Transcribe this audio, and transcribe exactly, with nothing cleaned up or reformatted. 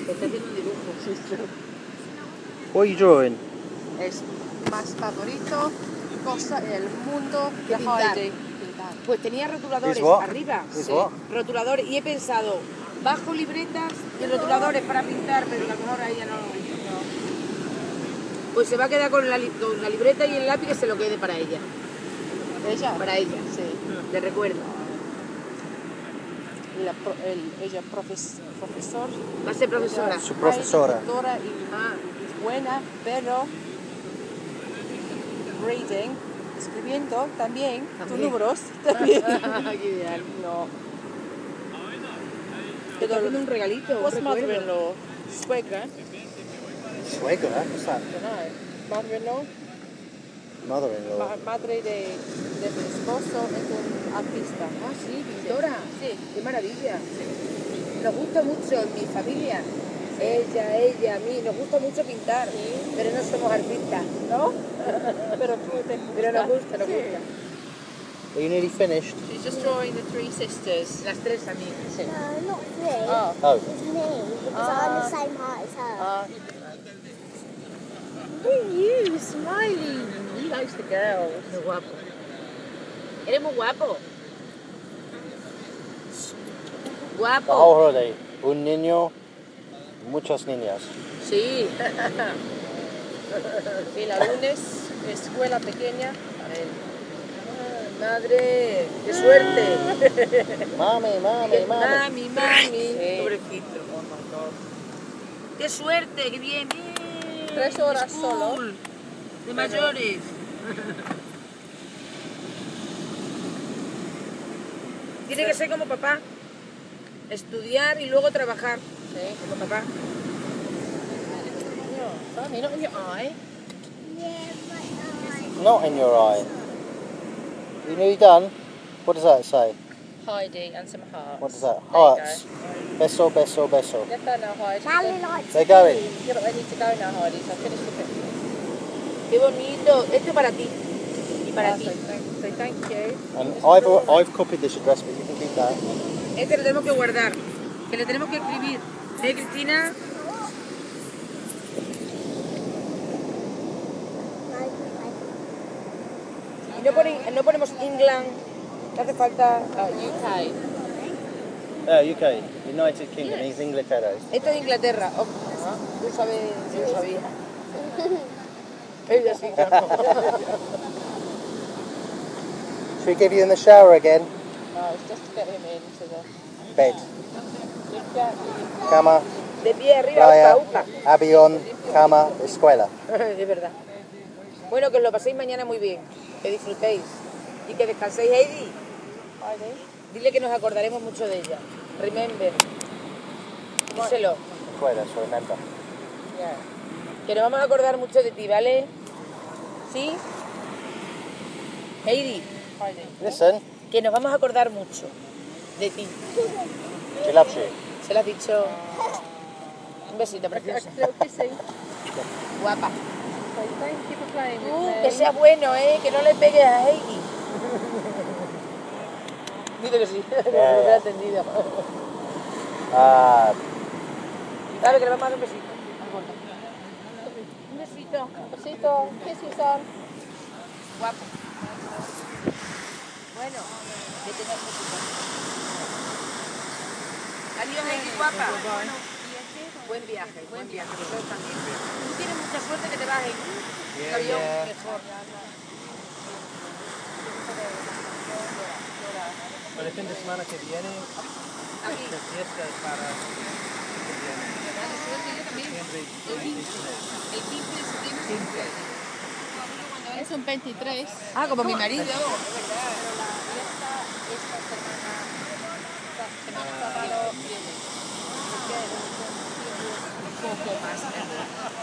Está haciendo un dibujo. What are you drawing? Es más favorito cosa en el mundo de pintar. Heidi. Pues tenía rotuladores Is what? arriba. Is Sí. what? Rotuladores. Y he pensado, bajo libretas y rotuladores para pintar, pero que a lo mejor a ella no. Pues se va a quedar con la, li- con la libreta y el lápiz, que se lo quede para ella. Ella. Para ella. Sí. Le recuerdo. La pro, el, ella profes, profesor. Va a ser profesora. Su profesora. Doctora y Ah, es buena, pero reading, escribiendo también, tus También. números también. qué ideal. No. Te estoy haciendo un regalito, un What's recuerdo. mother-in-law? Suegra. Suegra? What's that? No. Mother-in-law. Mother-in-law. Ma- madre de, de mi esposo es un artista. Ah, sí, pintora. Sí. Qué maravilla. Nos gusta mucho en mi familia. Ella, ella, a mí, nos gusta mucho pintar. Sí. Pero no somos artistas. ¿No? Pero tú te gusta. Pero nos gusta, nos Sí. gusta. Are you nearly finished? She's just drawing the three sisters. Las tres a mí. Sí. No, not three. Oh. Oh. It's me, because Ah. I'm the same height as her. Uh, look at you, smiling. He likes the girls. Muy guapo. Eres muy guapo. The Guapo. whole holiday. Un niño, muchas niñas. Sí. Y la lunes, escuela pequeña. Madre, qué suerte. Mami, mami, Qué- mami. Mami, mami. Sí. Pobrecito. Oh my God. Qué suerte, qué bien, bien. Tres horas School solo. De mayores. Tiene que ser como papá. Estudiar y luego trabajar. Sí. Como papá. No, Sammy, not in your eye. Yeah, but Not in your eye. You nearly done? What does that say? Heidi and some hearts. What is that? There you Hearts. go. Beso, beso, beso. Get there now, Heidi. Sally likes They're to going. read. Yeah, but they need to go now, Heidi, so finish the picture. Qué bonito. Esto para ti. Y para Ah, ti. say, thank, say thank you. And I've I've copied this address, but you can keep that. Este lo tenemos que guardar. Que le tenemos que escribir. ¿Eh, Cristina? Y no, pone- no ponemos England. No hace falta. Uh, U K. Oh, U K, United Kingdom, he's Inglaterra. Esto es Inglaterra. Oh, tú sabes, yo lo sabía. Ella sí, yo no. Should we give you in the shower again? No, it's just to get him into the... Bed. Yeah. Cama, De pie arriba, playa, upa, upa. avión, cama, escuela. Es verdad. Bueno, que os lo paséis mañana muy bien. Que disfrutéis. Y que descanséis, Heidi. Heidi. Dile que nos acordaremos mucho de ella. Remember. Díselo. Escuela, so remember. Yeah. Que nos vamos a acordar mucho de ti, ¿vale? ¿Sí? Heidi, Heidi. Listen, que nos vamos a acordar mucho de ti. she loves you. Se lo has dicho. Un besito, preciosa. Little kissing. Guapa. Say thank you for playing with Tú, me. que seas bueno, ¿eh? Que no le pegues a Heidi. Dice que sí. No Ya, lo ya. he entendido. Ah, Dale, que le vamos a dar un besito. Un besito. Besito. Kiss you, son. Guapo. Bueno, que tengas besito. Adiós, Heidi, guapa. Buen viaje, buen viaje. Nosotros también. Tú tienes mucha suerte que te vas en un avión yeah. mejor. el fin de semana que viene, Aquí. las fiestas para El quince de septiembre. Es un veintitrés. Ah, como mi marido. Es verdad.